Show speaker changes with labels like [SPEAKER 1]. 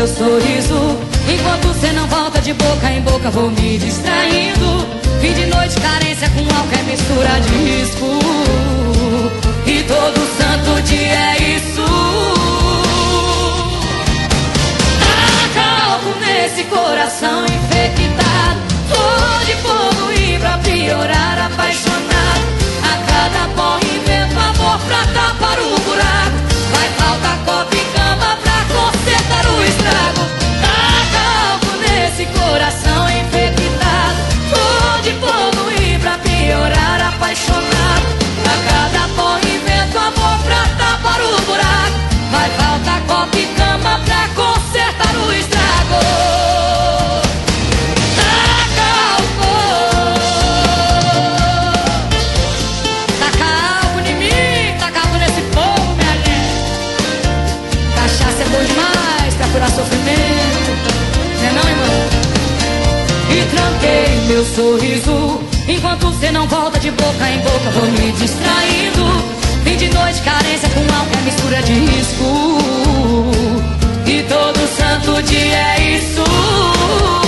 [SPEAKER 1] meu sorriso. Enquanto cê não volta de boca em boca, vou me distraindo. Fim de noite, carência com álcool é mistura de risco. E todo santo dia é isso. Taca álcool nesse coração infectado. Flor de fogo e pra piorar apaixonado. A cada porra invento amor pra tapar o buraco. Vai faltar copo e cama pra consertar o estrago. Taca álcool nesse coração infectado. Flor de fogo e pra piorar apaixonado. A cada porra invento amor pra tapar o buraco. Vai faltar copo e cama pra consertar o estrago. Taca álcool em mim, taca álcool nesse povo, minha gente. Cachaça é bom demais pra curar sofrimento, não é não, irmão? E tranquei meu sorriso. Enquanto cê não volta de boca em boca, vou me distraindo. Fim de noite, carência com álcool é mistura de risco. E todo santo dia é isso.